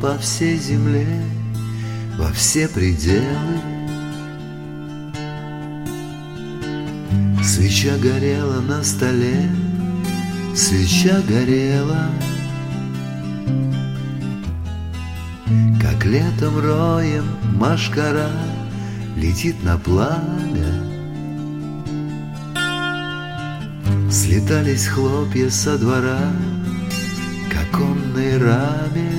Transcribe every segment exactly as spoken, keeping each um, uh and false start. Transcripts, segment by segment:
по всей земле, во все пределы. Свеча горела на столе, свеча горела, как летом роем мошкара летит на пламя. Слетались хлопья со двора к оконной раме.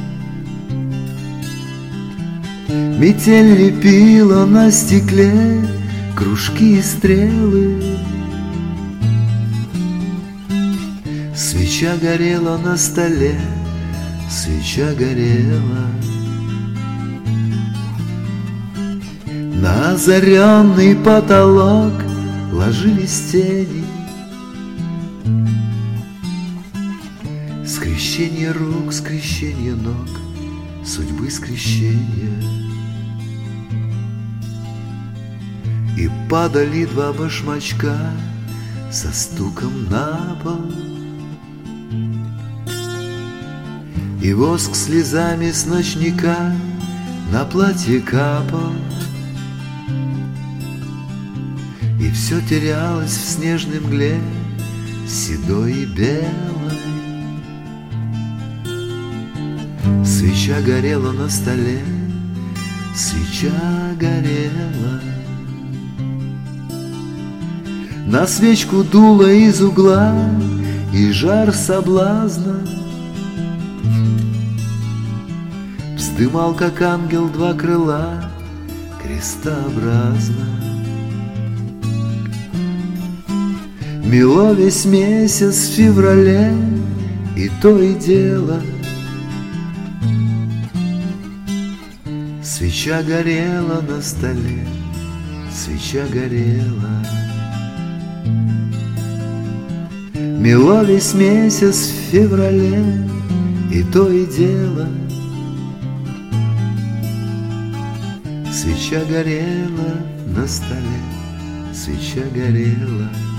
Метель лепила на стекле кружки и стрелы. Свеча горела на столе, свеча горела. На озаренный потолок ложились тени. Скрещение рук, скрещение ног, судьбы скрещения. И падали два башмачка со стуком на пол. И воск слезами с ночника на платье капал. И все терялось в снежной мгле, седой и белой. Свеча горела на столе, свеча горела. На свечку дуло из угла, и жар соблазна вздымал, как ангел, два крыла крестообразно. Мело весь месяц в феврале, и то и дело. Свеча горела на столе, свеча горела. Мело весь месяц в феврале, и то и дело. Свеча горела на столе, свеча горела.